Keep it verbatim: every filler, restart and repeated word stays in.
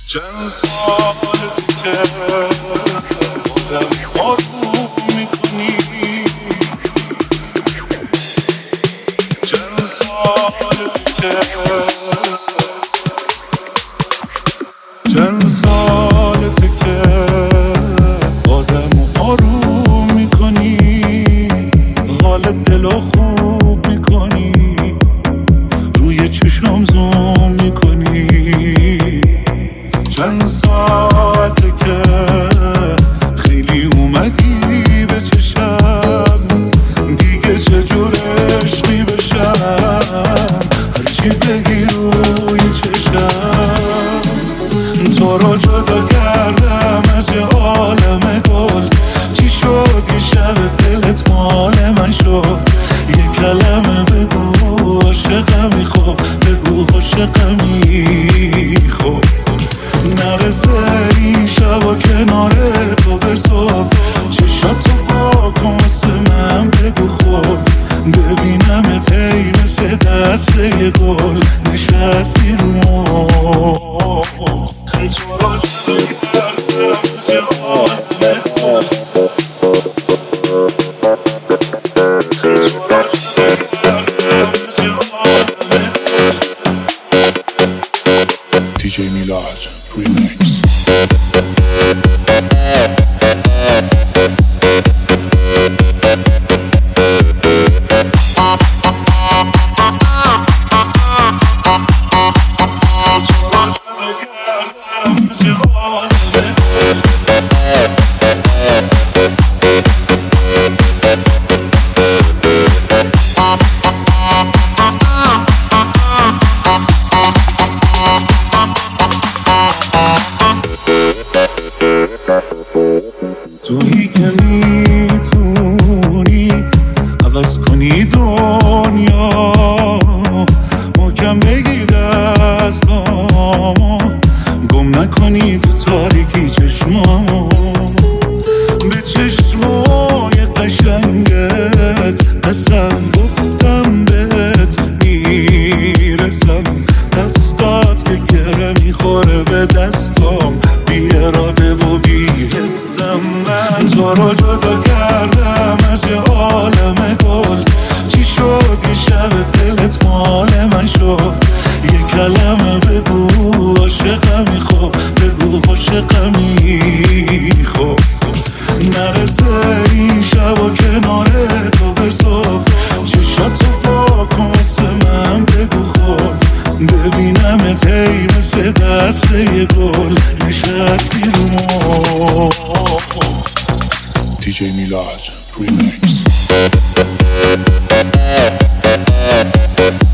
چند سال که آدم آروم میکنی، چند سال که چند سال که آدم آروم میکنی، حال دل خوب میکنی، روی چشم زوم میکنی. چند ساعته که خیلی اومدی به چشم، دیگه چجورش می بشم، هرچی بگی روی چشم. تو رو جدا کردم از یه عالم گل، چی شد یه شب دلت مال من شد؟ یه کلمه بگو عاشقمی، خب بگو عاشقمی، خب نرسه این شب و کنار تو به صبح، چشاتو با کن واسه من بگو خب، ببینمت ای مثل دست یه گل نشستی رو مو. تو را جدا کردم از یه عالم گل، دی جی میلاد ریمیکس. تویی که میتونی عوض کنی دنیا، محکم بگی دستامو، گم نکنی تو تاریکی چشمامو. به چشمای قشنگت قسم گفتم بهت میرسم، دستات که گره میخوره به دستام، بی اراده و بی حسم. من تو رو جدا کردم از یه عالم گل، چی شد یه شب دلت مال من شد؟ یه کلمه بگو عاشقمی، خب بگو عاشقمی، خب نرسه این شب و کنار تو به صبح، چشاتو با کن واسه من بگو خب، ببینمت ای مثل دست یه گل نشستی رو مو. دی جی میلاد ریمیکس.